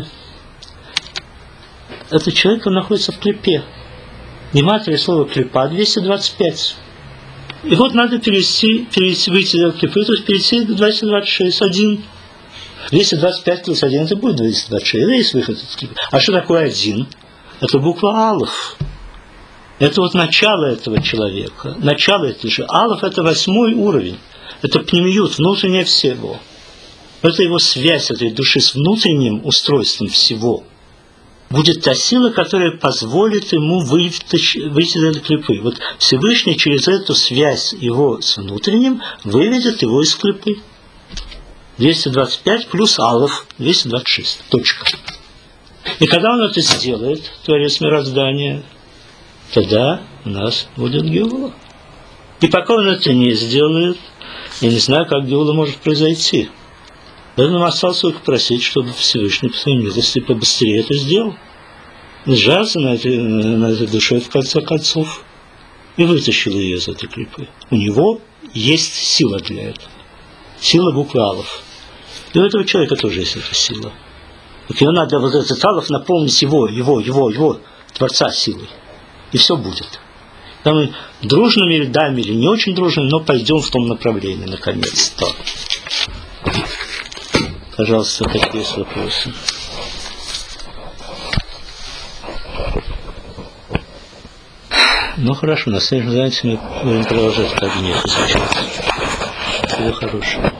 Этот человек, он находится в клипе. Гематрия слова клипа 225. И вот надо выйти из клипы, то есть перейти к 226, 1. 225 плюс 1 это будет 226. Это есть выход из клипы. А что такое 1? Это буква Алеф. Это вот начало этого человека. Начало этого же. Алеф это 8-й уровень. Это пнемиют, внутреннее всего. Это его связь этой души с внутренним устройством всего. Будет та сила, которая позволит ему выйти из этой клипы. Вот Всевышний через эту связь его с внутренним выведет его из клипы. 225 плюс Алеф 226. Точка. И когда он это сделает, Творец мироздания, тогда у нас будет геула. И пока он это не сделает, я не знаю, как геула может произойти. Поэтому осталось только просить, чтобы Всевышний по своей милости побыстрее это сделал. Сжался на этой душе в конце концов и вытащил ее из этой клипы. У него есть сила для этого. Сила буквы Алеф. И у этого человека тоже есть эта сила. Так ему надо вот этот Алеф наполнить его, Творца силой. И все будет. Когда мы дружными рядами или не очень дружными, но пойдем в том направлении, наконец-то. Пожалуйста, какие есть вопросы? Ну хорошо, на следующем занятии мы будем продолжать кабинет изучать. Всего хорошего.